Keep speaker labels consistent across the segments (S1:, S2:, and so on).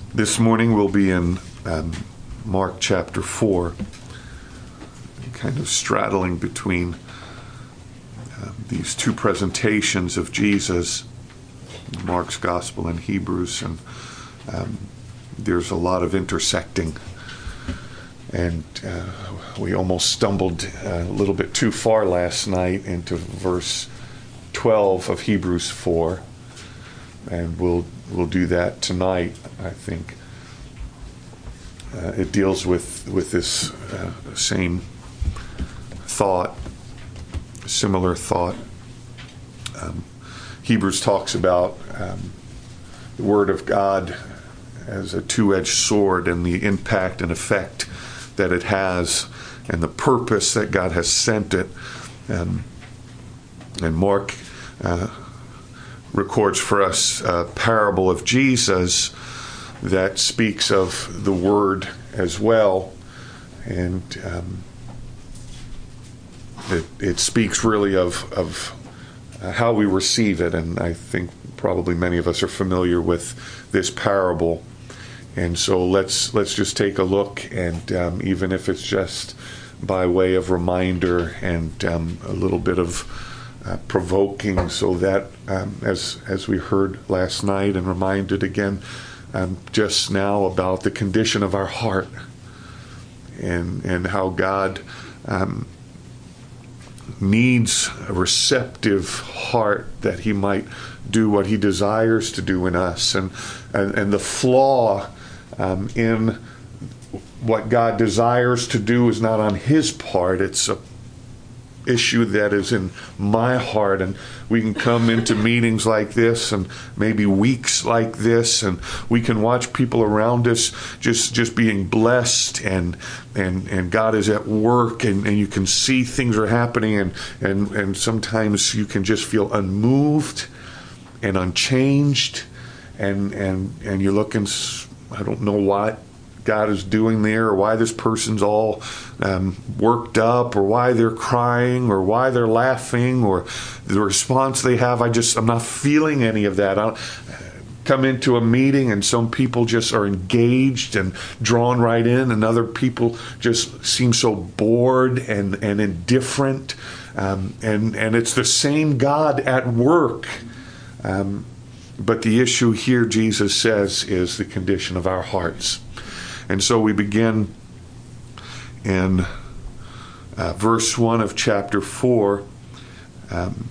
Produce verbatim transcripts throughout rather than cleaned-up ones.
S1: This morning we'll be in um, Mark chapter four, kind of straddling between uh, these two presentations of Jesus, Mark's Gospel and Hebrews, and um, there's a lot of intersecting. And uh, we almost stumbled a little bit too far last night into verse twelve of Hebrews four, and we'll we'll do that tonight. I think uh, it deals with with this uh, same thought, similar thought. Um, Hebrews talks about um, the Word of God as a two-edged sword and the impact and effect that it has and the purpose that God has sent it. Um, and Mark uh, records for us a parable of Jesus that speaks of the Word as well. And um, it, it speaks really of, of how we receive it. And I think probably many of us are familiar with this parable. And so let's let's just take a look, and um, even if it's just by way of reminder and um, a little bit of uh, provoking, so that um, as as we heard last night and reminded again um, just now about the condition of our heart, and and how God um, needs a receptive heart that He might do what He desires to do in us, and and, and the flaw Um, in what God desires to do is not on His part. It's a issue that is in my heart, and we can come into meetings like this and maybe weeks like this, and we can watch people around us just just being blessed, and and and God is at work, and, and you can see things are happening, and and and sometimes you can just feel unmoved and unchanged, and and and you look and I don't know what God is doing there, or why this person's all um, worked up, or why they're crying, or why they're laughing, or the response they have. I just, I'm not feeling any of that. I'll come into a meeting and some people just are engaged and drawn right in, and other people just seem so bored and, and indifferent. Um, and, and it's the same God at work. Um, But the issue here, Jesus says, is the condition of our hearts. And so we begin in uh, verse one of chapter four. Um,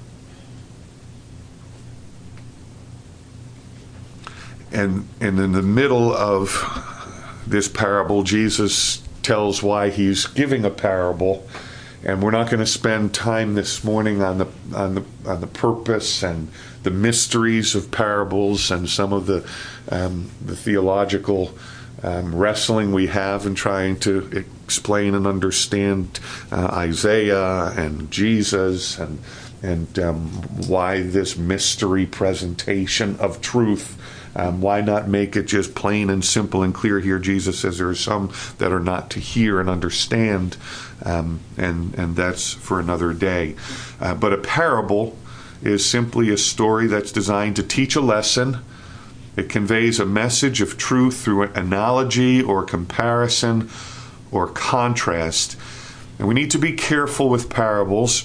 S1: and, and in the middle of this parable, Jesus tells why He's giving a parable. And we're not going to spend time this morning on the on the on the purpose and the mysteries of parables and some of the um, the theological um, wrestling we have in trying to explain and understand uh, Isaiah and Jesus and and um, why this mystery presentation of truth. Um, why not make it just plain and simple and clear here? Jesus says there are some that are not to hear and understand, um, and and that's for another day. Uh, but a parable is simply a story that's designed to teach a lesson. It conveys a message of truth through an analogy or comparison or contrast. And we need to be careful with parables.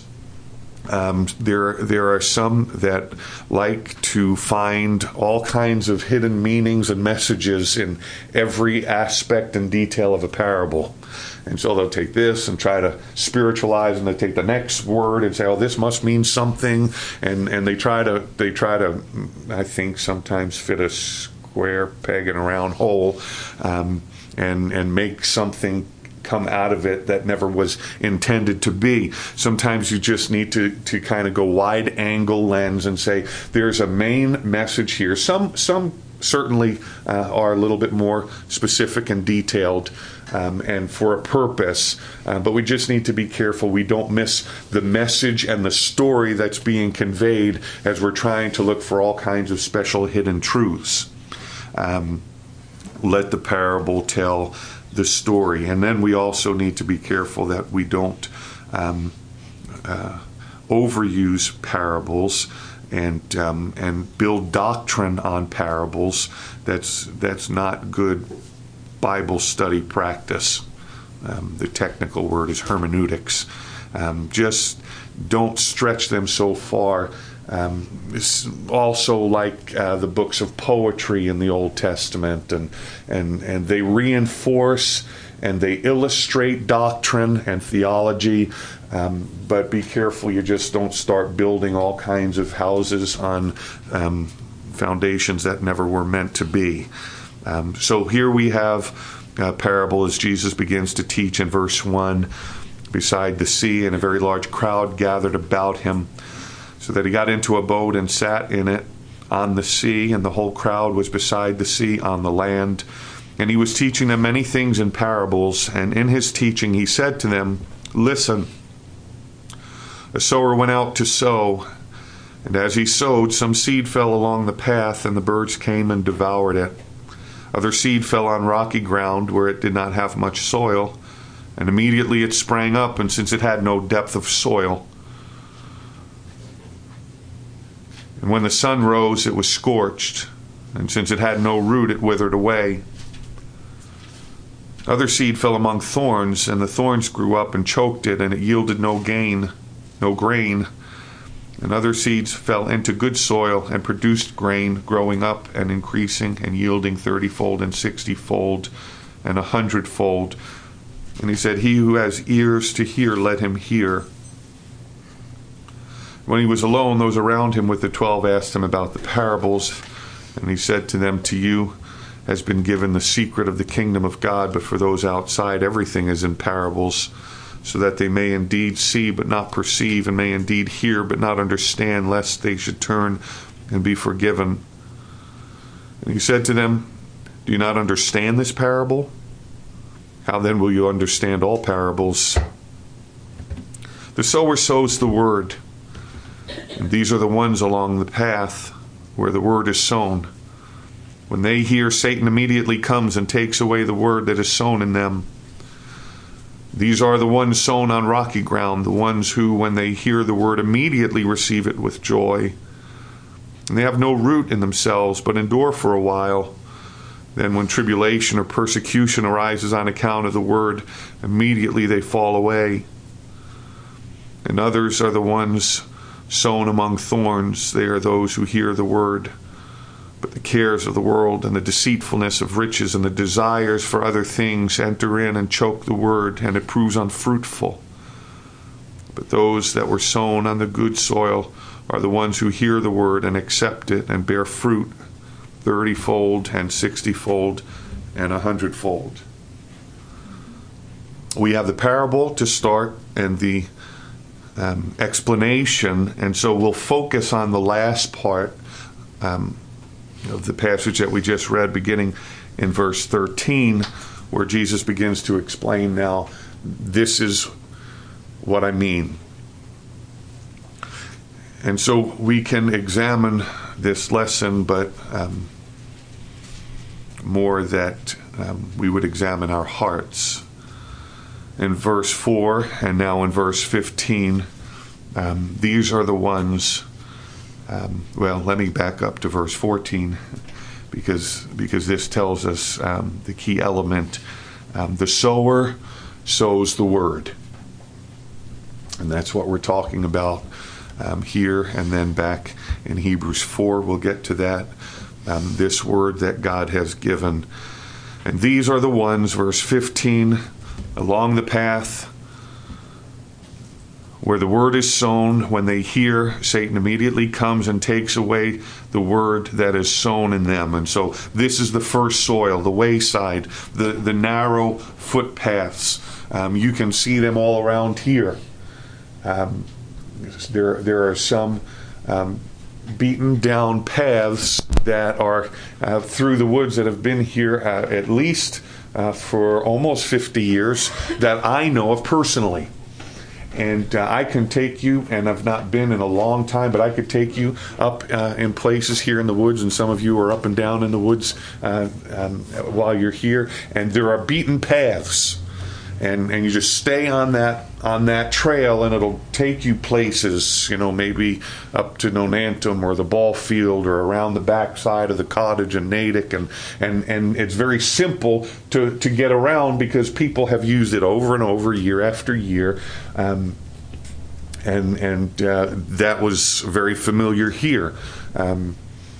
S1: Um, there, there are some that like to find all kinds of hidden meanings and messages in every aspect and detail of a parable. And so they'll take this and try to spiritualize, and they take the next word and say, "Oh, this must mean something." And and they try to they try to, I think, sometimes fit a square peg in a round hole, um, and and make something come out of it that never was intended to be. Sometimes you just need to to kind of go wide angle lens and say there's a main message here. Some some certainly uh, are a little bit more specific and detailed, um, and for a purpose, uh, but we just need to be careful we don't miss the message and the story that's being conveyed as we're trying to look for all kinds of special hidden truths. Um, let the parable tell the story. And then we also need to be careful that we don't um, uh, overuse parables and um, and build doctrine on parables. That's that's not good Bible study practice. Um, the technical word is hermeneutics. Um, just don't stretch them so far. Um, it's also like uh, the books of poetry in the Old Testament, and and and they reinforce and they illustrate doctrine and theology. Um, but be careful you just don't start building all kinds of houses on um, foundations that never were meant to be. Um, so here we have a parable as Jesus begins to teach in verse one, beside the sea, and a very large crowd gathered about him, so that he got into a boat and sat in it on the sea, and the whole crowd was beside the sea on the land. And he was teaching them many things in parables, and in his teaching he said to them, "Listen, a sower went out to sow, and as he sowed, some seed fell along the path, and the birds came and devoured it. Other seed fell on rocky ground, where it did not have much soil, and immediately it sprang up, and since it had no depth of soil, and when the sun rose, it was scorched, and since it had no root, it withered away. Other seed fell among thorns, and the thorns grew up and choked it, and it yielded no gain, no grain. And other seeds fell into good soil and produced grain, growing up and increasing and yielding thirty-fold and sixty-fold and a hundredfold." And he said, "He who has ears to hear, let him hear." When he was alone, those around him with the twelve asked him about the parables. And he said to them, "To you has been given the secret of the kingdom of God, but for those outside, everything is in parables, so that they may indeed see but not perceive, and may indeed hear but not understand, lest they should turn and be forgiven." And he said to them, "Do you not understand this parable? How then will you understand all parables? The sower sows the word, and these are the ones along the path where the word is sown. When they hear, Satan immediately comes and takes away the word that is sown in them. These are the ones sown on rocky ground, the ones who, when they hear the word, immediately receive it with joy. And they have no root in themselves, but endure for a while. Then when tribulation or persecution arises on account of the word, immediately they fall away. And others are the ones sown among thorns. They are those who hear the word, but the cares of the world and the deceitfulness of riches and the desires for other things enter in and choke the word, and it proves unfruitful. But those that were sown on the good soil are the ones who hear the word and accept it and bear fruit, thirty-fold and sixty-fold and a hundredfold." We have the parable to start and the um, explanation, and so we'll focus on the last part um, of the passage that we just read, beginning in verse thirteen, where Jesus begins to explain, now, this is what I mean. And so we can examine this lesson, but um, more that um, we would examine our hearts. In verse four, and now in verse fifteen, um, these are the ones. Um, well, let me back up to verse fourteen, because because this tells us um, the key element. Um, the sower sows the word, and that's what we're talking about um, here. And then back in Hebrews four, we'll get to that. Um, this word that God has given, and these are the ones, verse fifteen, along the path where the word is sown. When they hear, Satan immediately comes and takes away the word that is sown in them. And so this is the first soil, the wayside, the, the narrow footpaths. Um, you can see them all around here. Um, there, there are some um, beaten down paths that are uh, through the woods that have been here uh, at least uh, for almost fifty years that I know of personally. And uh, I can take you, and I've not been in a long time, but I could take you up uh, in places here in the woods, and some of you are up and down in the woods uh, um, while you're here, and there are beaten paths. and and you just stay on that on that trail, and it'll take you places, you know, maybe up to Nonantum or the ball field or around the backside of the cottage in Natick, and and and it's very simple to to get around because people have used it over and over, year after year. Um, and and uh, that was very familiar here. Um,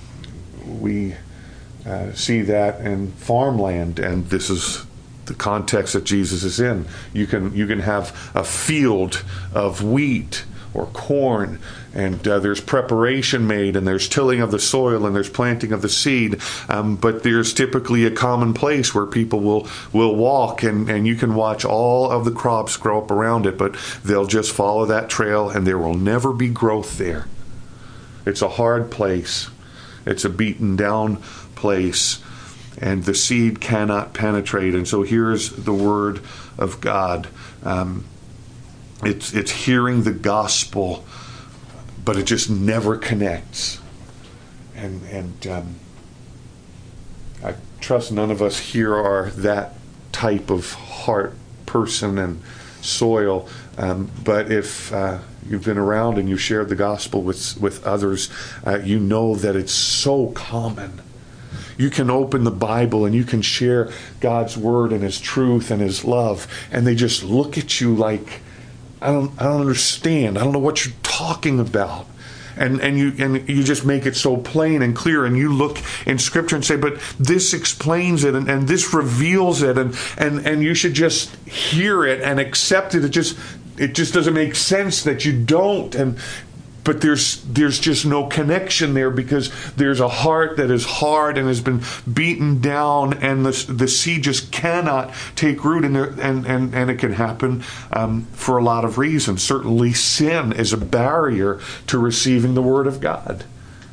S1: we uh, see that in farmland, and this is the context that Jesus is in. You can you can have a field of wheat or corn, and uh, there's preparation made, and there's tilling of the soil, and there's planting of the seed. Um, but there's typically a common place where people will will walk, and, and you can watch all of the crops grow up around it, but they'll just follow that trail, and there will never be growth there. It's a hard place. It's a beaten down place, and the seed cannot penetrate. And so here's the word of God. Um, it's it's hearing the gospel, but it just never connects. And and um, I trust none of us here are that type of heart person and soil. Um, but if uh, you've been around and you've shared the gospel with with others, uh, you know that it's so common. You can open the Bible and you can share God's word and His truth and His love, and they just look at you like, I don't, I don't understand. I don't know what you're talking about. And and you and you just make it so plain and clear, and you look in Scripture and say, but this explains it, and, and this reveals it, and, and, and you should just hear it and accept it. It just it just doesn't make sense that you don't. And but there's there's just no connection there, because there's a heart that is hard and has been beaten down, and the the seed just cannot take root in there, and, and, and it can happen um, for a lot of reasons. Certainly sin is a barrier to receiving the Word of God.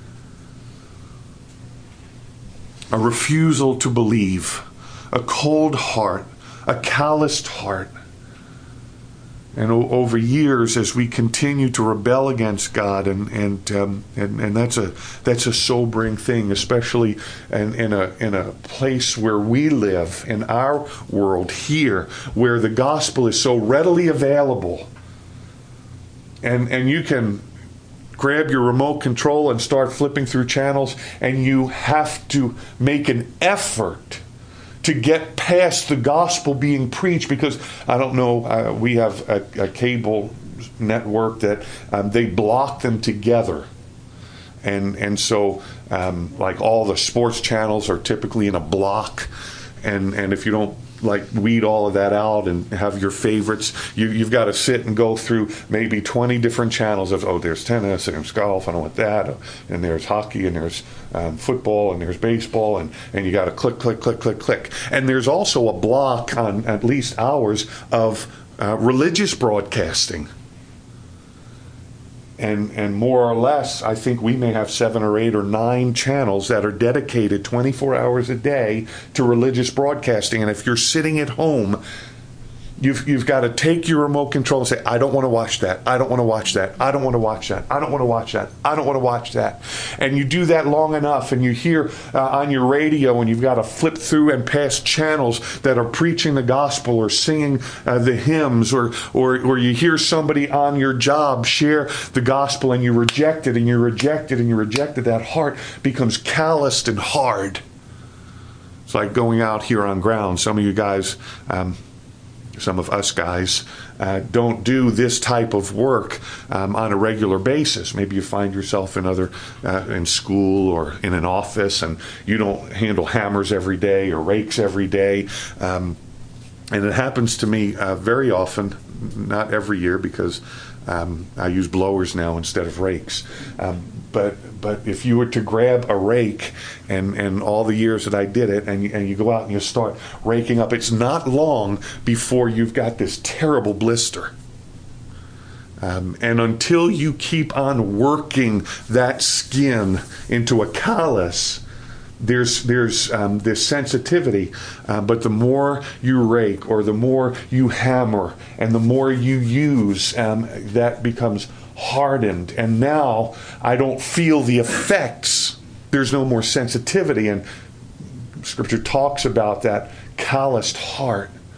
S1: A refusal to believe, a cold heart, a calloused heart. And o- over years, as we continue to rebel against God, and and um, and, and that's a that's a sobering thing, especially in, in a in a place where we live, in our world here, where the gospel is so readily available, and and you can grab your remote control and start flipping through channels, and you have to make an effort to get past the gospel being preached, because I don't know, uh, we have a, a cable network that um, they block them together. And and so um, like all the sports channels are typically in a block, and, and if you don't like weed all of that out and have your favorites, you, you've got to sit and go through maybe twenty different channels of, oh, there's tennis, and there's golf, I don't want that, and there's hockey, and there's um, football, and there's baseball, and, and you got to click, click, click, click, click. And there's also a block on at least hours of uh, religious broadcasting. And and more or less, I think we may have seven or eight or nine channels that are dedicated twenty-four hours a day to religious broadcasting. And if you're sitting at home, you've you've got to take your remote control and say, I don't want to watch that. I don't want to watch that. I don't want to watch that. I don't want to watch that. I don't want to watch that. And you do that long enough, and you hear uh, on your radio, and you've got to flip through and past channels that are preaching the gospel or singing uh, the hymns, or, or or you hear somebody on your job share the gospel, and you reject it, and you reject it, and you reject it. That heart becomes calloused and hard. It's like going out here on ground. Some of you guys... Um, Some of us guys uh, don't do this type of work um, on a regular basis. Maybe you find yourself in other uh, in school or in an office, and you don't handle hammers every day or rakes every day. Um, and it happens to me uh, very often, not every year, because um, I use blowers now instead of rakes. Um, but but if you were to grab a rake, and, and all the years that I did it, and you, and you go out and you start raking up, it's not long before you've got this terrible blister. Um, and until you keep on working that skin into a callus, there's there's um, this sensitivity. Uh, but the more you rake, or the more you hammer, and the more you use, um, that becomes hardened. And now I don't feel the effects. There's no more sensitivity. And Scripture talks about that calloused heart.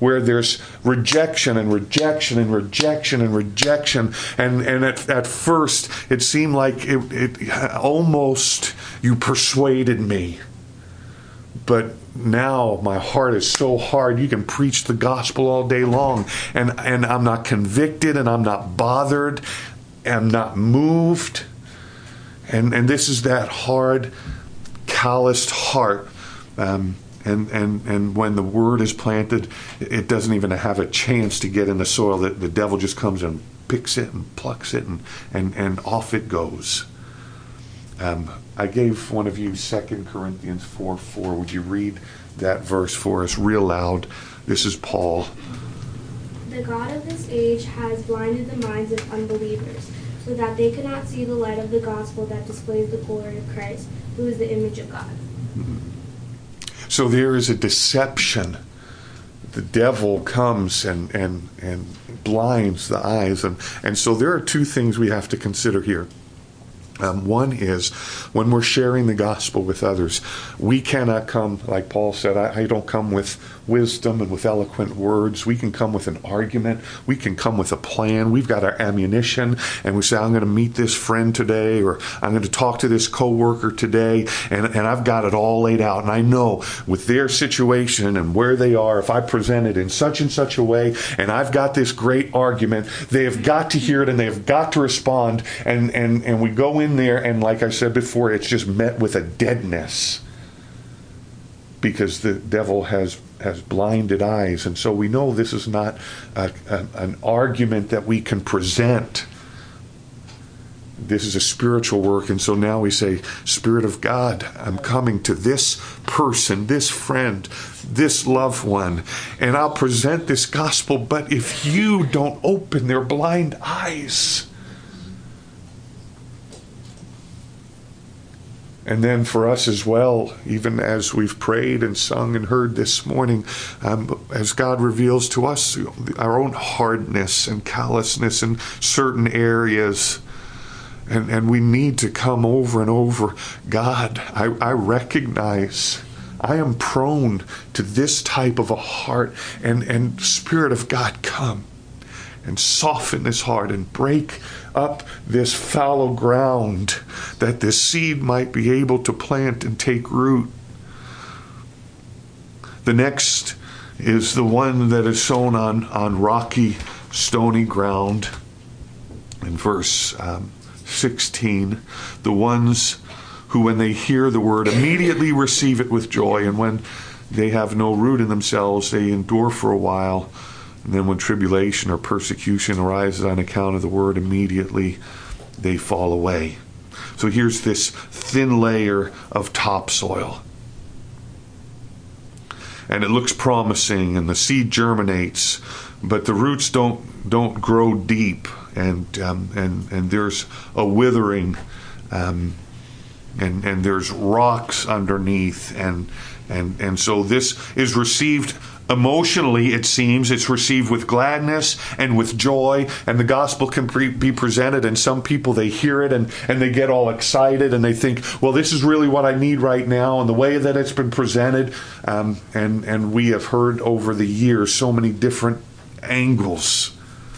S1: where there's rejection and rejection and rejection and rejection. And, and at, at first, it seemed like it, it almost you persuaded me. But now my heart is so hard, you can preach the gospel all day long. And, and I'm not convicted, and I'm not bothered, and I'm not moved. And, and this is that hard, calloused heart. Um, and, and, and when the word is planted, it doesn't even have a chance to get in the soil. The, the devil just comes and picks it and plucks it, and, and, and off it goes. Um, I gave one of you Second Corinthians four four. Would you read that verse for us real loud? This is Paul.
S2: The God of this age has blinded the minds of unbelievers, so that they cannot see the light of the gospel that displays the glory of Christ, who is the image of God.
S1: So there is a deception. The devil comes and, and, and blinds the eyes. And, and so there are two things we have to consider here. Um, one is when we're sharing the gospel with others, we cannot come, like Paul said, I, I don't come with wisdom and with eloquent words. We can come with an argument. We can come with a plan. We've got our ammunition, and we say, I'm going to meet this friend today, or I'm going to talk to this coworker today, and, and I've got it all laid out. And I know with their situation and where they are, if I present it in such and such a way, and I've got this great argument, they have got to hear it, and they have got to respond. And, and, and we go in there, and like I said before, it's just met with a deadness because the devil has has blinded eyes. And so we know this is not a, a, an argument that we can present. This is a spiritual work. And so now we say, Spirit of God, I'm coming to this person, this friend, this loved one, and I'll present this gospel. But if you don't open their blind eyes, and then for us as well, even as we've prayed and sung and heard this morning, um, as God reveals to us our own hardness and callousness in certain areas, and, and we need to come over and over, God, I, I recognize I am prone to this type of a heart, and, and Spirit of God, come and soften this heart and break up this fallow ground, that this seed might be able to plant and take root. The next is the one that is sown on, on rocky, stony ground. In verse um, sixteen, the ones who, when they hear the word, immediately receive it with joy, and when they have no root in themselves, they endure for a while. And then when tribulation or persecution arises on account of the word, immediately they fall away. So here's this thin layer of topsoil. And it looks promising, and the seed germinates, but the roots don't don't grow deep, and um, and and there's a withering, um, and and there's rocks underneath, and and and so this is received emotionally, it seems. It's received with gladness and with joy, and the gospel can pre- be presented, and some people, they hear it and, and they get all excited, and they think, well, this is really what I need right now, and the way that it's been presented, um, and, and we have heard over the years so many different angles.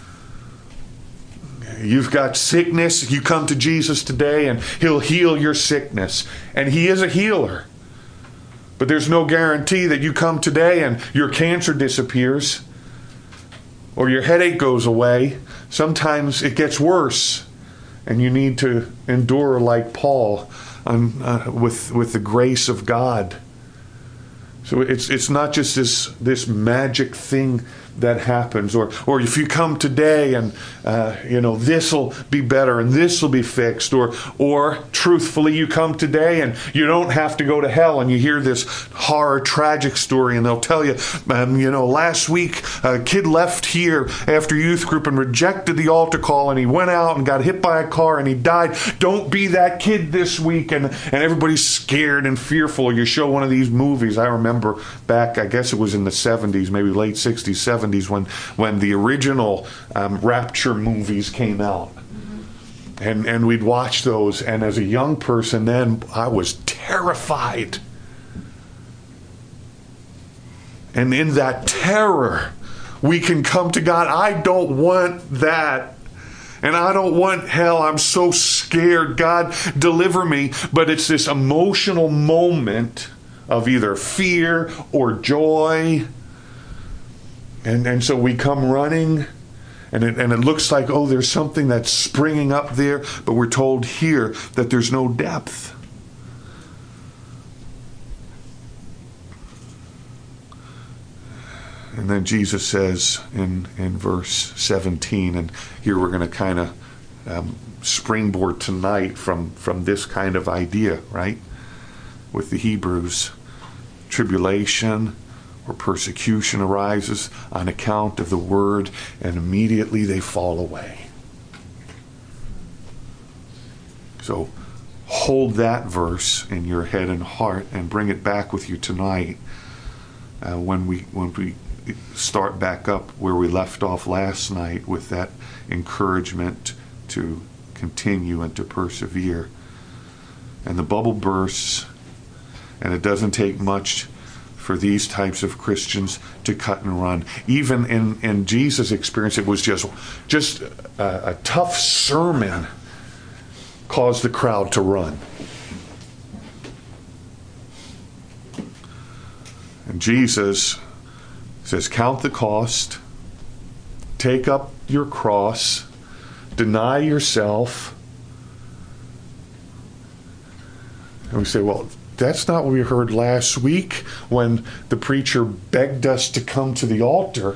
S1: You've got sickness, you come to Jesus today, and He'll heal your sickness, and He is a healer. But there's no guarantee that you come today and your cancer disappears or your headache goes away. Sometimes it gets worse, and you need to endure like Paul on, uh, with with the grace of God. So it's it's not just this this magic thing that happens, or or if you come today and uh, you know this'll be better and this'll be fixed, or or truthfully you come today and you don't have to go to hell, and you hear this horror tragic story, and they'll tell you, um, you know, last week a kid left here after youth group and rejected the altar call, and he went out and got hit by a car and he died. Don't be that kid this week, and and everybody's scared and fearful. You show one of these movies. I remember back, I guess it was in the seventies, maybe late sixties, seventies, when when the original um, Rapture movies came out. Mm-hmm. And and we'd watch those, and as a young person then, I was terrified. And in that terror, we can come to God. I don't want that. And I don't want hell. I'm so scared. God, deliver me. But it's this emotional moment of either fear or joy. And, and so we come running. And it, and it looks like, oh, there's something that's springing up there. But we're told here that there's no depth. And then Jesus says in, in verse seventeen, and here we're going to kind of um, springboard tonight from, from this kind of idea, right? With the Hebrews, tribulation or persecution arises on account of the word, and immediately they fall away. So hold that verse in your head and heart and bring it back with you tonight uh, when we when we start back up where we left off last night with that encouragement to continue and to persevere. And the bubble bursts, and it doesn't take much for these types of Christians to cut and run. Even in, in Jesus' experience, it was just, just a, a tough sermon caused the crowd to run. And Jesus says, count the cost, take up your cross, deny yourself. And we say, well, that's not what we heard last week when the preacher begged us to come to the altar.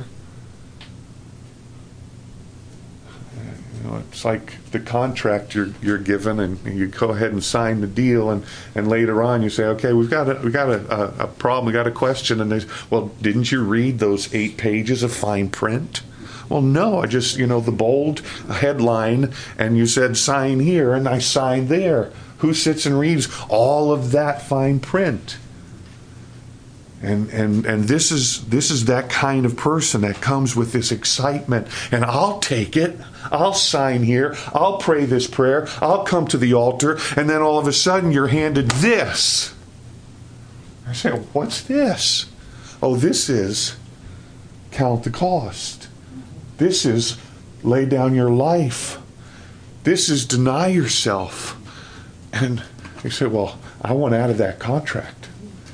S1: You know, it's like the contract you're you're given, and you go ahead and sign the deal, and, and later on you say, okay, we've got a we got a, a, a problem, we got a question, and they, well, didn't you read those eight pages of fine print? Well, no, I just, you know, the bold headline, and you said sign here, and I signed there. Who sits and reads all of that fine print? And and and this is this is that kind of person that comes with this excitement. And I'll take it. I'll sign here. I'll pray this prayer. I'll come to the altar. And then all of a sudden you're handed this. I say, what's this? Oh, this is count the cost. This is lay down your life. This is deny yourself. And you say, well, I want out of that contract.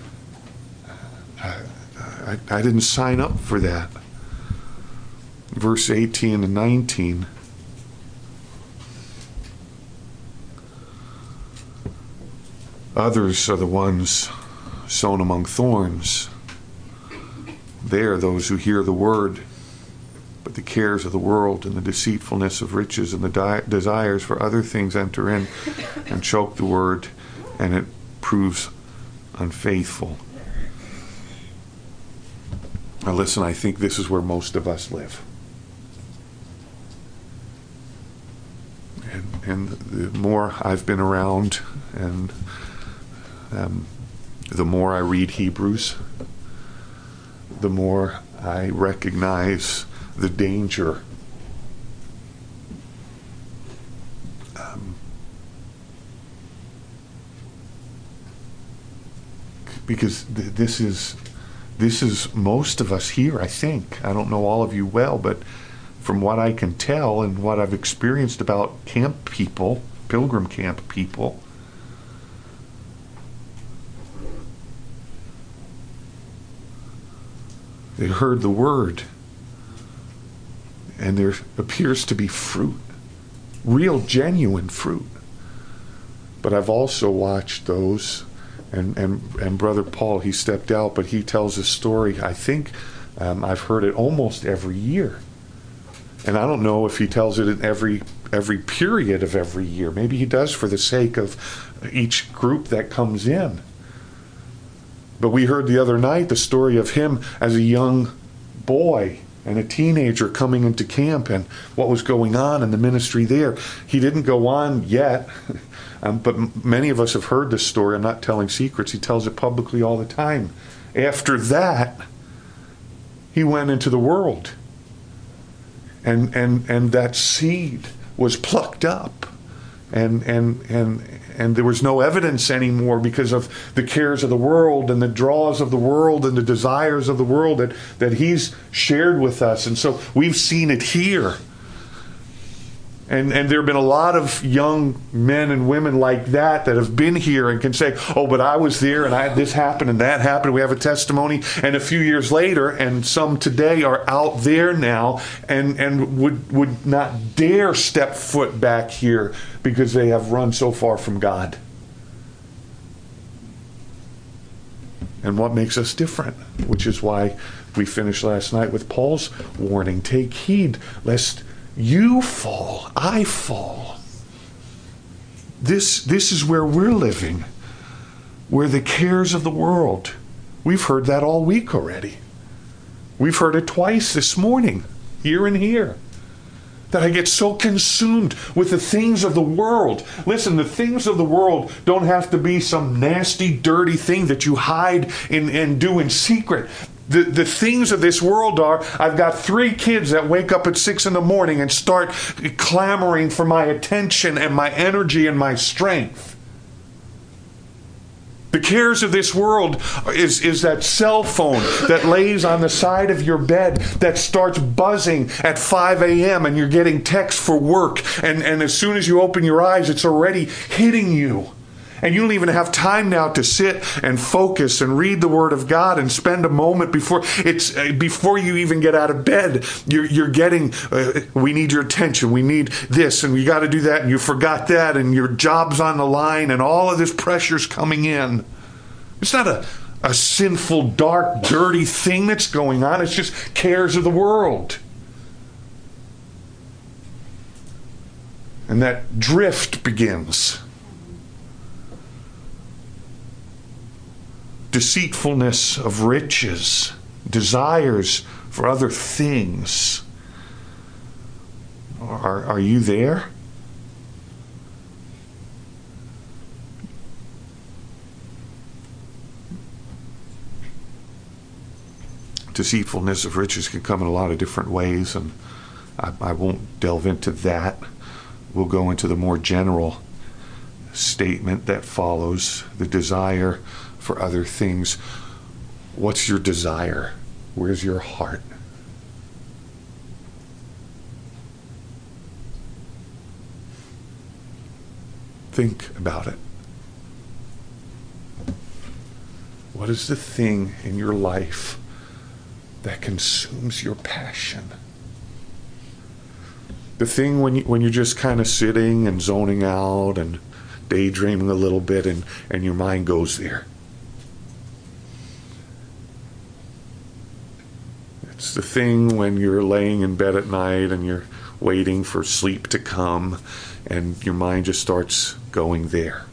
S1: I, I, I didn't sign up for that. Verse eighteen and nineteen. Others are the ones sown among thorns. They are those who hear the word, but the cares of the world and the deceitfulness of riches and the di- desires for other things enter in and choke the word, and it proves unfaithful. Now listen, I think this is where most of us live. And, and the more I've been around, and um, the more I read Hebrews, the more I recognize the danger. Um, because th- this is this is most of us here, I think. I don't know all of you well, but from what I can tell and what I've experienced about camp people, pilgrim camp people, they heard the word. And there appears to be fruit, real, genuine fruit. But I've also watched those, and, and, and Brother Paul, he stepped out, but he tells a story, I think um, I've heard it almost every year. And I don't know if he tells it in every every period of every year. Maybe he does for the sake of each group that comes in. But we heard the other night the story of him as a young boy and a teenager coming into camp and what was going on in the ministry there. He didn't go on yet, um, but m- many of us have heard this story. I'm not telling secrets. He tells it publicly all the time. After that, he went into the world. And, and, and that seed was plucked up. And, and, and, and there was no evidence anymore because of the cares of the world and the draws of the world and the desires of the world that, that he's shared with us. And so we've seen it here. And, and there have been a lot of young men and women like that that have been here and can say, oh, but I was there and I had this happen and that happened. We have a testimony. And a few years later, and some today are out there now and, and would, would not dare step foot back here because they have run so far from God. And what makes us different, which is why we finished last night with Paul's warning, take heed lest you fall, I fall. This, this is where we're living, where the cares of the world. We've heard that all week already. We've heard it twice this morning, here and here. That I get so consumed with the things of the world. Listen, the things of the world don't have to be some nasty, dirty thing that you hide and, and do in secret. The, the things of this world are, I've got three kids that wake up at six in the morning and start clamoring for my attention and my energy and my strength. The cares of this world is, is that cell phone that lays on the side of your bed that starts buzzing at five a.m. and you're getting texts for work. And, and as soon as you open your eyes, it's already hitting you. And you don't even have time now to sit and focus and read the Word of God and spend a moment before it's uh, before you even get out of bed. You're, you're getting, uh, we need your attention. We need this, and we got to do that, and you forgot that, and your job's on the line, and all of this pressure's coming in. It's not a, a sinful, dark, dirty thing that's going on. It's just cares of the world. And that drift begins. Deceitfulness of riches, desires for other things. Are, are you there? Deceitfulness of riches can come in a lot of different ways, and I, I won't delve into that. We'll go into the more general statement that follows, the desire for other things. What's your desire? Where's your heart? Think about it. What is the thing in your life that consumes your passion? The thing when you, when you're just kind of sitting and zoning out and daydreaming a little bit and, and your mind goes there. It's the thing when you're laying in bed at night and you're waiting for sleep to come and your mind just starts going there.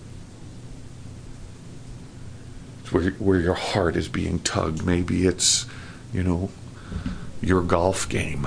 S1: It's where, where your heart is being tugged. Maybe it's, you know, your golf game.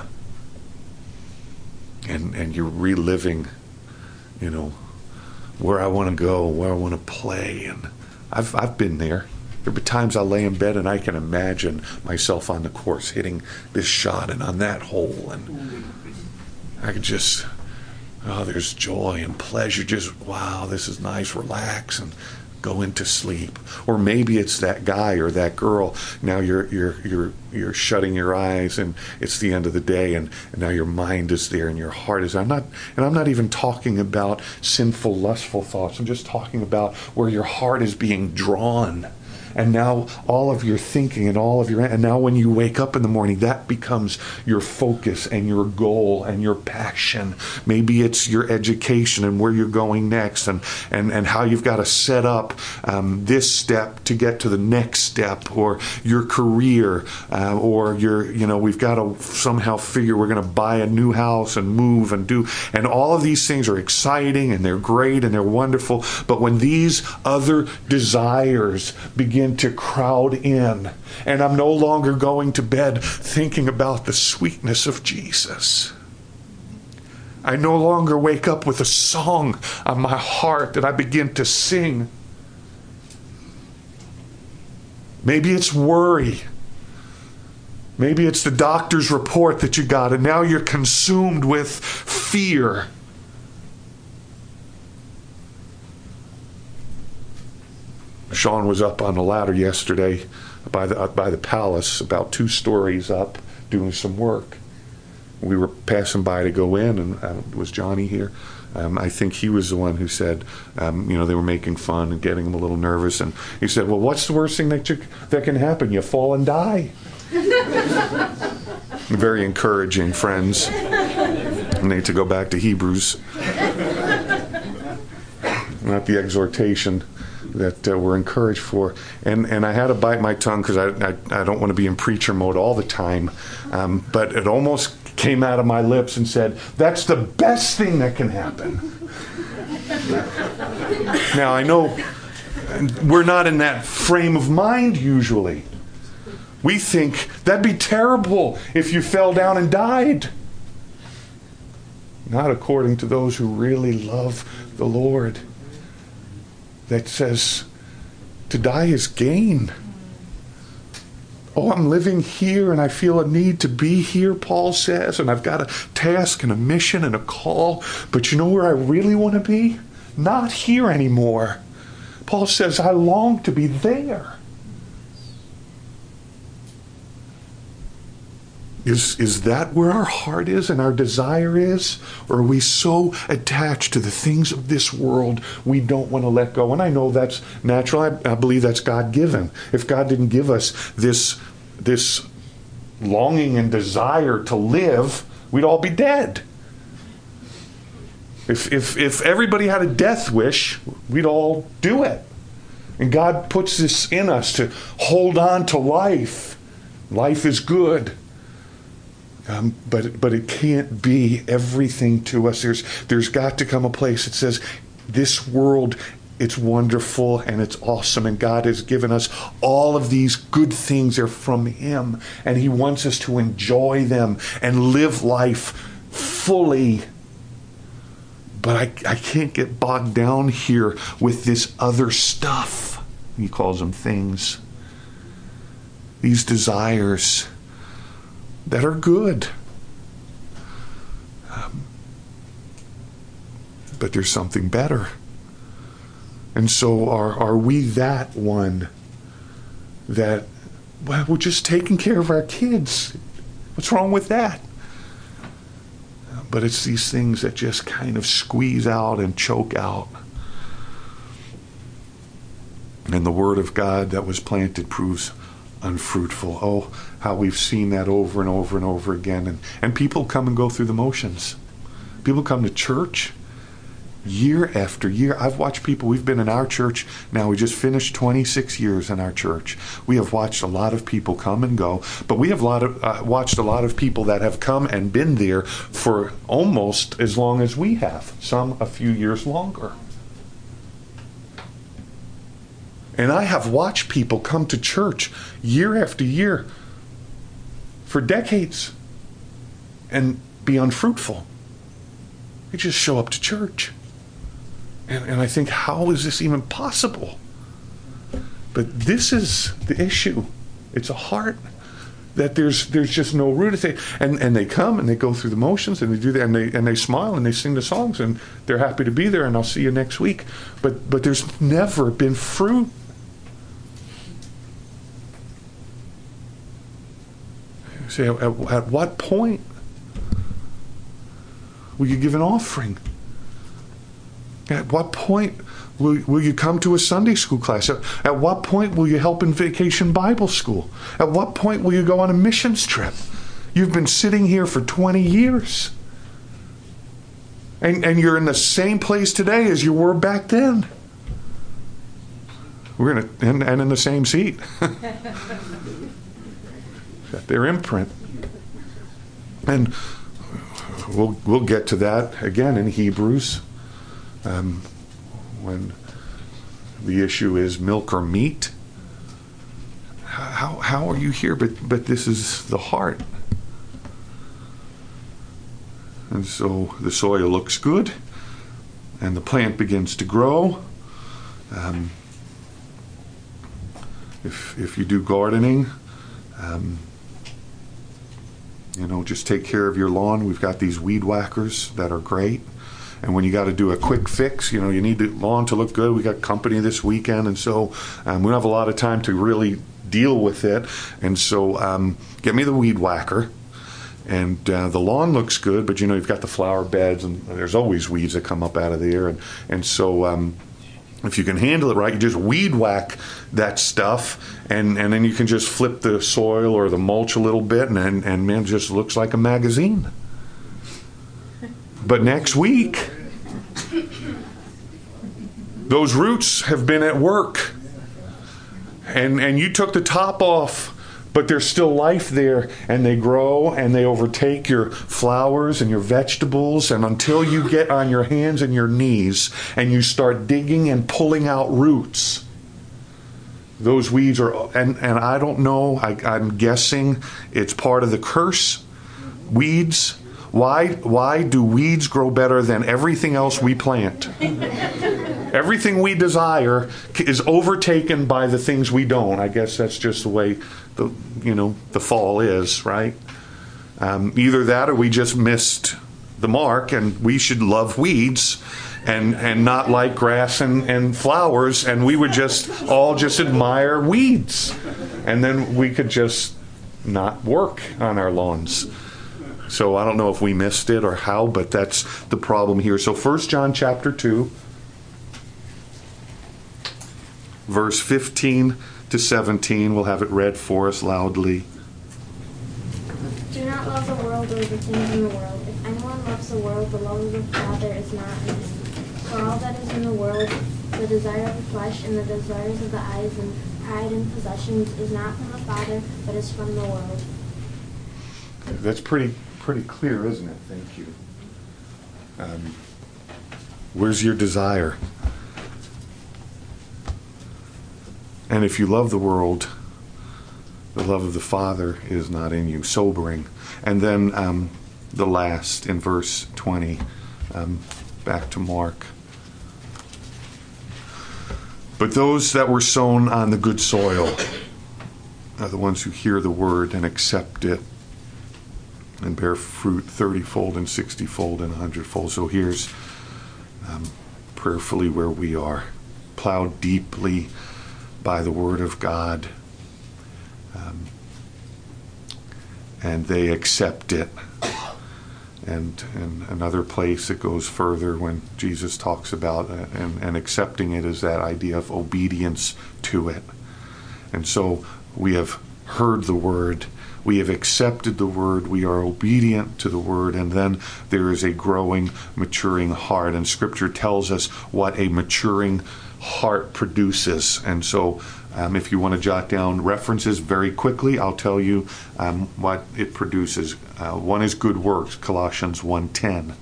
S1: And and you're reliving, you know, where I want to go, where I want to play. And I've I've been there. There have been times I lay in bed and I can imagine myself on the course hitting this shot and on that hole. And I could just, oh, there's joy and pleasure. Just, wow, this is nice, relax, and go into sleep. Or maybe it's that guy or that girl. Now you're you're you're you're shutting your eyes and it's the end of the day, and, and now your mind is there and your heart is. I'm not, and I'm not even talking about sinful, lustful thoughts. I'm just talking about where your heart is being drawn. And now all of your thinking and all of your, and now when you wake up in the morning, that becomes your focus and your goal and your passion. Maybe it's your education and where you're going next, and, and, and how you've got to set up um, this step to get to the next step, or your career, uh, or your, you know, we've got to somehow figure we're going to buy a new house and move and do, and all of these things are exciting and they're great and they're wonderful. But when these other desires begin to crowd in, and I'm no longer going to bed thinking about the sweetness of Jesus. I no longer wake up with a song on my heart that I begin to sing. Maybe it's worry. Maybe it's the doctor's report that you got, and now you're consumed with fear. Sean was up on the ladder yesterday by the by the palace, about two stories up, doing some work. We were passing by to go in, and uh, was Johnny here? Um, I think he was the one who said, um, you know, they were making fun and getting him a little nervous. And he said, well, what's the worst thing that you, that can happen? You fall and die. Very encouraging, friends. I need to go back to Hebrews. Not the exhortation that uh, we're encouraged for. And and I had to bite my tongue because I, I I don't want to be in preacher mode all the time. Um, but it almost came out of my lips and said, that's the best thing that can happen. Now, I know we're not in that frame of mind usually. We think that'd be terrible if you fell down and died. Not according to those who really love the Lord. That says to die is gain. Oh, I'm living here and I feel a need to be here, Paul says, and I've got a task and a mission and a call. But you know where I really want to be? Not here anymore. Paul says, I long to be there. Is, is that where our heart is and our desire is? Or are we so attached to the things of this world we don't want to let go? And I know that's natural. I, I believe that's God-given. If God didn't give us this, this longing and desire to live, we'd all be dead. If, if, if everybody had a death wish, we'd all do it. And God puts this in us to hold on to life. Life is good. Um, but but it can't be everything to us. There's there's got to come a place that says this world, it's wonderful and it's awesome, and God has given us all of these good things. They're from Him, and He wants us to enjoy them and live life fully. But I, I can't get bogged down here with this other stuff. He calls them things. These desires that are good. Um, but there's something better. And so are, are we that one that, well, we're just taking care of our kids? What's wrong with that? But it's these things that just kind of squeeze out and choke out. And the Word of God that was planted proves unfruitful. Oh, how we've seen that over and over and over again. And, and people come and go through the motions. People come to church year after year. I've watched people, we've been in our church, now we just finished twenty-six years in our church. We have watched a lot of people come and go, but we have a lot of, uh, watched a lot of people that have come and been there for almost as long as we have, some a few years longer. And I have watched people come to church year after year for decades and be unfruitful. They just show up to church. And, and I think, how is this even possible? But this is the issue. It's a heart that there's there's just no root. They, and, and they come and they go through the motions and they do that and they and they smile and they sing the songs and they're happy to be there and I'll see you next week. But but there's never been fruit. Say, at, at what point will you give an offering? At what point will, will you come to a Sunday school class? At, at what point will you help in Vacation Bible School? At what point will you go on a missions trip? You've been sitting here for twenty years. And, and you're in the same place today as you were back then. We're in a, and, and in the same seat. Their imprint. And we'll we'll get to that again in Hebrews, um, when the issue is milk or meat. How how are you here? But but this is the heart. And so the soil looks good, and the plant begins to grow. Um, if if you do gardening, um, you know, just take care of your lawn. We've got these weed whackers that are great. And when you got to do a quick fix, you know, you need the lawn to look good. We got company this weekend, and so um, we don't have a lot of time to really deal with it. And so um, get me the weed whacker. And uh, the lawn looks good, but, you know, you've got the flower beds, and there's always weeds that come up out of there. And, and so um, if you can handle it right, you just weed whack that stuff, and, and then you can just flip the soil or the mulch a little bit, and, and, and man, it just looks like a magazine. But next week, those roots have been at work, and and you took the top off, but there's still life there, and they grow and they overtake your flowers and your vegetables, and until you get on your hands and your knees and you start digging and pulling out roots, those weeds are, and, and I don't know, I, I'm guessing it's part of the curse. Weeds. Why, why do weeds grow better than everything else we plant? Everything we desire is overtaken by the things we don't. I guess that's just the way the you know the fall is, right? Um, either that, or we just missed the mark, and we should love weeds and and not like grass and, and flowers, and we would just all just admire weeds, and then we could just not work on our lawns. So I don't know if we missed it or how, but that's the problem here. So First John chapter two, verse fifteen to seventeen. We'll have it read for us loudly.
S2: Do not love the world or the things in the world. If anyone loves the world, the love of the Father is not in him. For all that is in the world, the desire of the flesh and the desires of the eyes and pride in possessions, is not from the Father, but is from the world.
S1: That's pretty pretty clear, isn't it? Thank you. Um, where's your desire? And if you love the world, the love of the Father is not in you. Sobering. And then um, the last in verse twenty, um, back to Mark. But those that were sown on the good soil are the ones who hear the word and accept it and bear fruit thirty-fold and sixty-fold and one hundred-fold. So here's um, prayerfully where we are, plowed deeply by the Word of God, um, and they accept it. And in another place it goes further when Jesus talks about uh, and, and accepting it is that idea of obedience to it. And so we have heard the Word, we have accepted the Word, we are obedient to the Word, and then there is a growing, maturing heart. And Scripture tells us what a maturing heart produces. And so um, if you want to jot down references very quickly, I'll tell you um, what it produces. Uh, one is good works, Colossians one ten.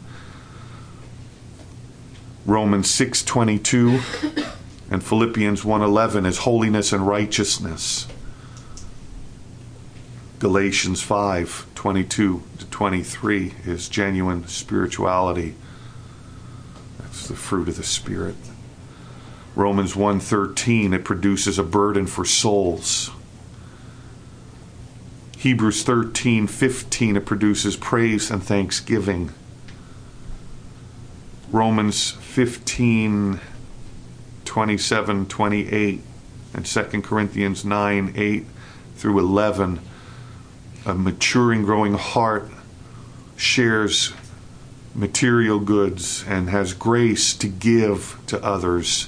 S1: Romans six twenty-two and Philippians one eleven is holiness and righteousness. Galatians five twenty-two to twenty-three is genuine spirituality. That's the fruit of the Spirit. Romans one thirteen, it produces a burden for souls. Hebrews thirteen fifteen, it produces praise and thanksgiving. Romans fifteen twenty-seven twenty-eight and Second Corinthians nine eight through eleven, a maturing, growing heart shares material goods and has grace to give to others.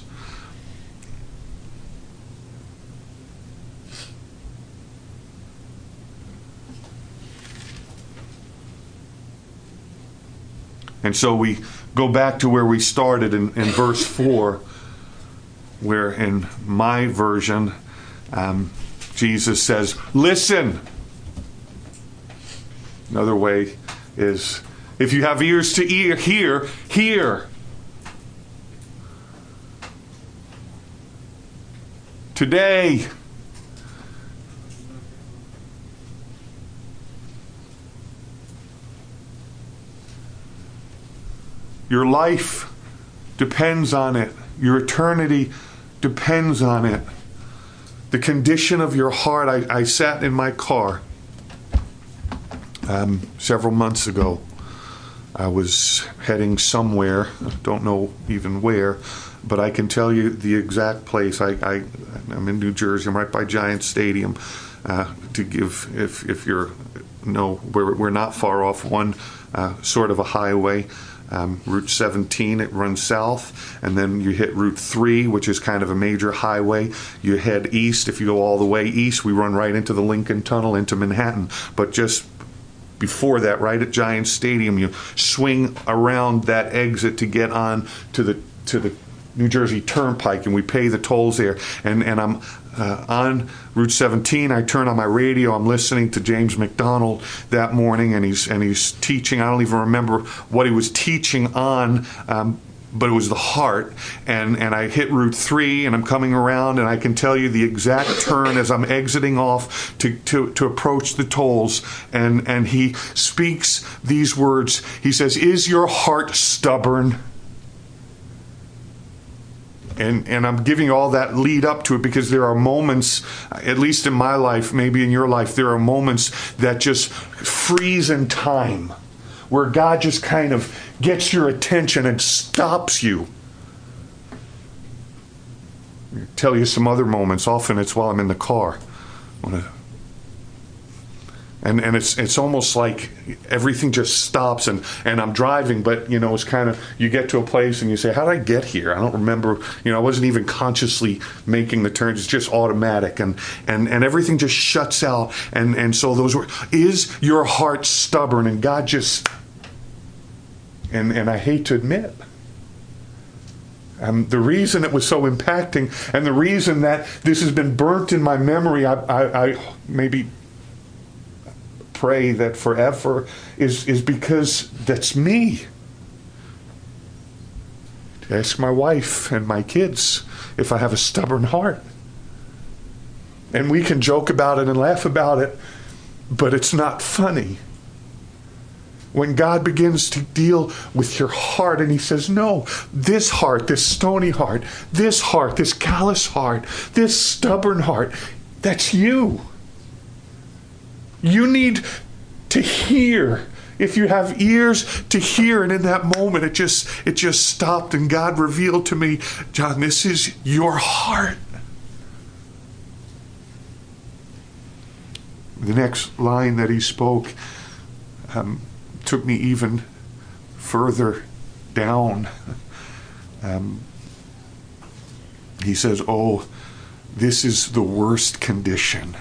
S1: And so we go back to where we started in, in verse four, where in my version, um, Jesus says, listen. Another way is, if you have ears to ear, hear, hear. Today, your life depends on it. Your eternity depends on it. The condition of your heart. I, I sat in my car um, several months ago I was heading somewhere, don't know even where, but I can tell you the exact place. I, I, I'm in New Jersey. I'm right by Giant Stadium. Uh, to give, if if you're, no, we're, we're not far off one uh, sort of a highway. Um, Route seventeen, it runs south, and then you hit Route three, which is kind of a major highway. You head east. If you go all the way east, we run right into the Lincoln Tunnel into Manhattan. But just before that, right at Giant Stadium, you swing around that exit to get on to the to the New Jersey Turnpike, and we pay the tolls there. And and I'm uh, on Route seventeen. I turn on my radio. I'm listening to James MacDonald that morning, and he's and he's teaching. I don't even remember what he was teaching on. Um, but it was the heart, and, and I hit Route three, and I'm coming around, and I can tell you the exact turn as I'm exiting off to, to, to approach the tolls, and, and he speaks these words. He says, "Is your heart stubborn?" And and I'm giving all that lead up to it because there are moments, at least in my life, maybe in your life, there are moments that just freeze in time, where God just kind of gets your attention and stops you. I'll tell you some other moments. Often it's while I'm in the car. And and it's it's almost like everything just stops, and, and I'm driving, but, you know, it's kind of, you get to a place and you say, how did I get here? I don't remember, you know, I wasn't even consciously making the turns. It's just automatic, and, and, and everything just shuts out. And, and so those were, is your heart stubborn? And God just, and, and I hate to admit, Um, the reason it was so impacting, and the reason that this has been burnt in my memory, I, I, I maybe pray that forever, is, is because that's me. Ask my wife and my kids if I have a stubborn heart. And we can joke about it and laugh about it, but it's not funny. When God begins to deal with your heart and he says, no, this heart, this stony heart, this heart, this callous heart, this stubborn heart, that's you. You need to hear. If you have ears to hear, and in that moment it just it just stopped, and God revealed to me, John, this is your heart. The next line that he spoke um, took me even further down. Um, he says, oh, this is the worst condition.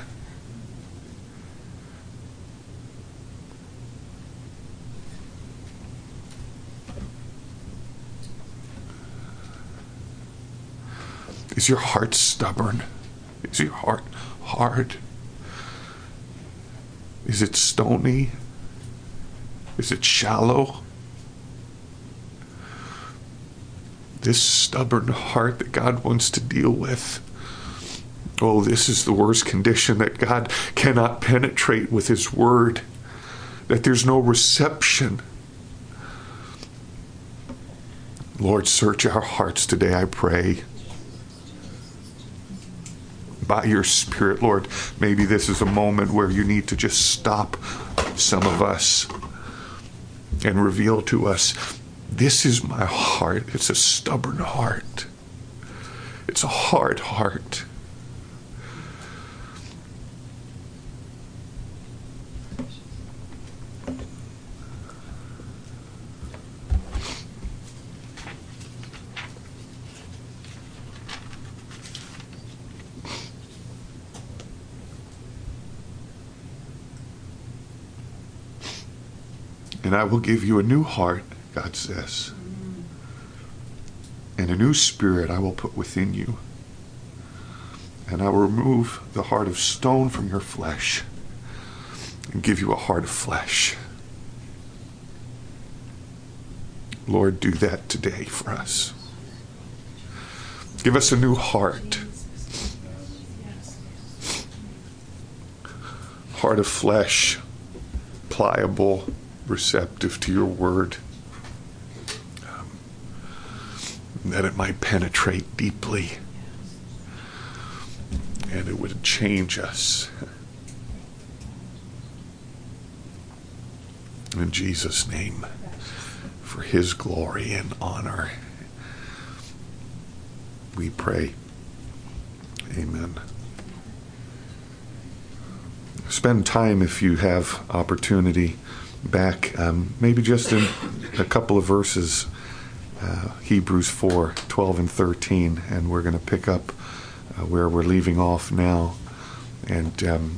S1: Is your heart stubborn? Is your heart hard? Is it stony? Is it shallow? This stubborn heart that God wants to deal with. Oh, this is the worst condition, that God cannot penetrate with his word. That there's no reception. Lord, search our hearts today, I pray. By your Spirit, Lord, maybe this is a moment where you need to just stop some of us and reveal to us, this is my heart. It's a stubborn heart. It's a hard heart. And I will give you a new heart, God says. And a new spirit I will put within you. And I will remove the heart of stone from your flesh and give you a heart of flesh. Lord, do that today for us. Give us a new heart. Heart of flesh, pliable, receptive to your word, um, that it might penetrate deeply and it would change us. In Jesus' name, for his glory and honor. We pray. Amen. Spend time, if you have opportunity, back um, maybe just in a couple of verses, uh, Hebrews four, twelve and thirteen, and we're going to pick up uh, where we're leaving off now. And um,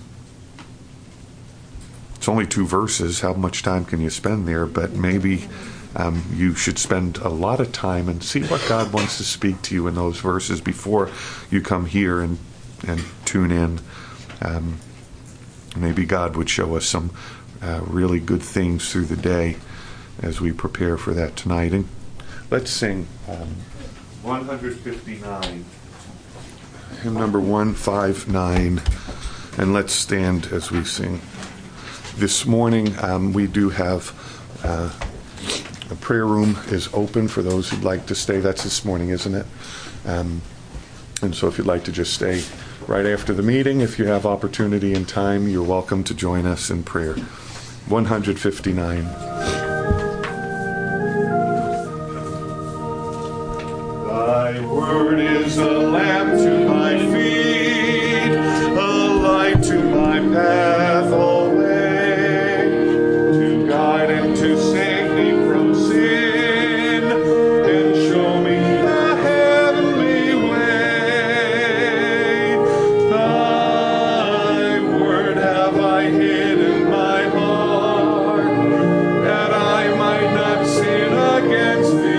S1: it's only two verses. How much time can you spend there? But maybe um, you should spend a lot of time and see what God wants to speak to you in those verses before you come here and, and tune in. Um, maybe God would show us some uh, really good things through the day as we prepare for that tonight. And let's sing um, one fifty-nine, hymn number one fifty-nine, and let's stand as we sing. This morning um, we do have uh, a prayer room is open for those who'd like to stay. That's this morning, isn't it? Um, and so if you'd like to just stay right after the meeting, if you have opportunity and time, you're welcome to join us in prayer. one fifty-nine. Thy word is a lamp to my feet, a light to my path alway, to guide and to save me from sin, and show me the heavenly way. Thy word have I hid in my heart, that I might not sin against thee.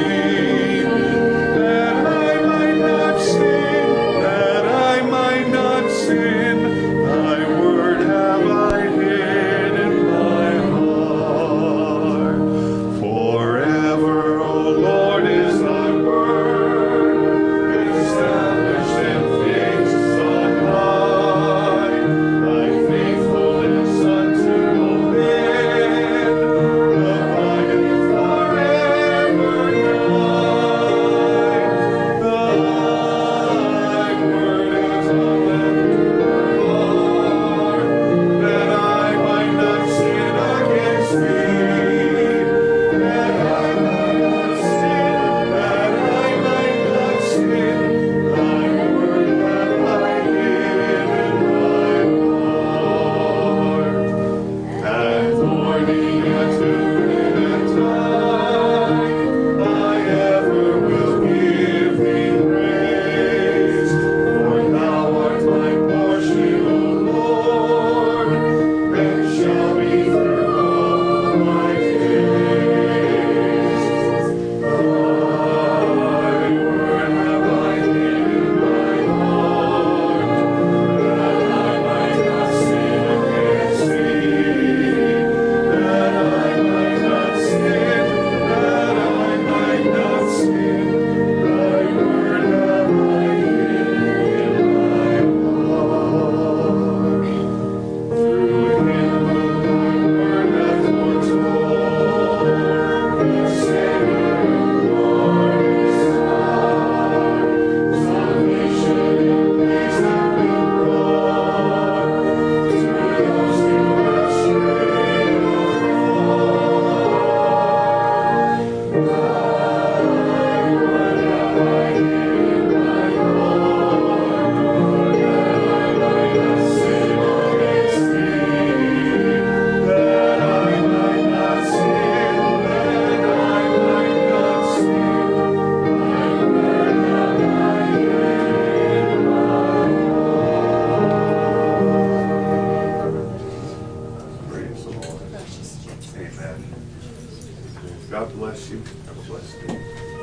S1: God bless you. Have a blessed day.